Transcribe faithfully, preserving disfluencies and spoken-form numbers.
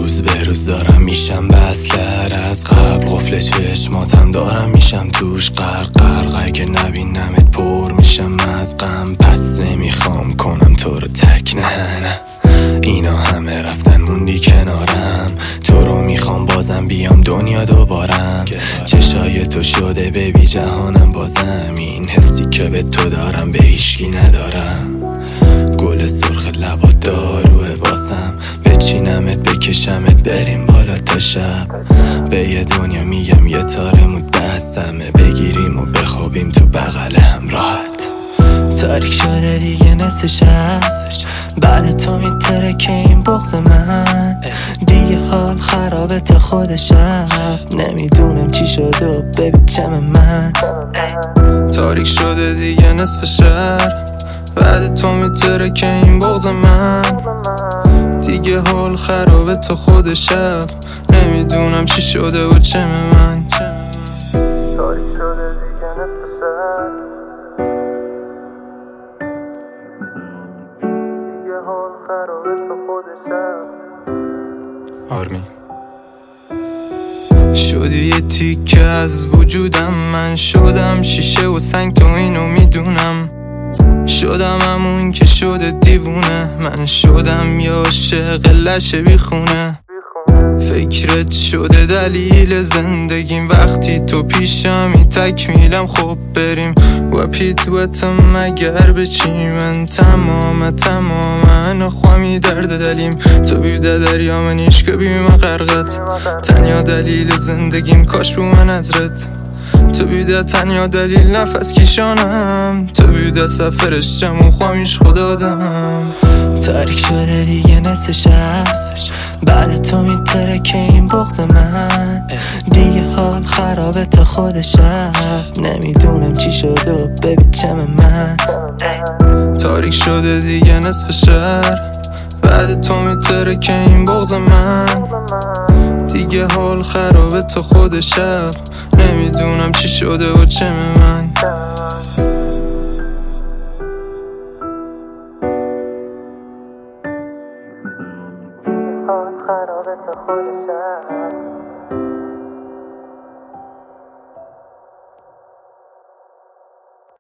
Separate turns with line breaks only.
روز به روز دارم میشم بستر از قبل، قفل چشماتم دارم میشم توش غرق. اگه نبینمت پر میشم از غم، پس نمیخوام کنم تو رو تک. نه نه اینا همه رفتن موندی کنارم، تو رو میخوام بازم بیام دنیا دوبارم. چشای تو شده ببی جهانم بازم، این حسی که به تو دارم به هیچکی ندارم. گل سرخ لبات داروه واسم، بچینمت بکشمت بریم بالا تا شب. به یه دنیا میگم یه تارمون دستمه، بگیریم و بخوابیم تو بغل هم راحت. تاریک شده دیگه نصف شب، بعد تو میتره که این بغض من دیگه حال خرابه تا خود شب. نمیدونم چی شده و ببین چم من.
تاریک شده دیگه نصف شهر، بعد تو میتره که این بغض من دیگه حال خرابه تا خود شب. نمیدونم چی شده و چم من. تاریک شده دیگه نصف شهر، دیگه حال خرابه تا خود شب. آرمین شدی یه تیکه از وجودم، من شدم شیشه و سنگ تو اینو میدونم. شدم همون که شده دیوونه، من شدم یه عاشق لشه بیخونه. فکرت شده دلیل زندگیم، وقتی تو پیشمی تکمیلم. خب بریم و پیدوتم مگر بچی من تمام تمام نخوامی درد دلیم. تو بیوده دریا من عشق بیم غرقت، تنیا دلیل زندگیم کاش بو من حضرت. تو بیوده تنیا دلیل نفس کشانم، تو بیوده سفرش جمع خوامیش خدا دم.
تاریک شده دیگه نصف شب، بعد تو میتره که این بغض من دیگه حال خرابه تا خود شب. نمیدونم چی شده و ببین چم من.
تاریک شده دیگه نصف شهر، بعد تو میتره که این بغض من دیگه حال خرابه تا خود شب. نمیدونم چی شده و چم من.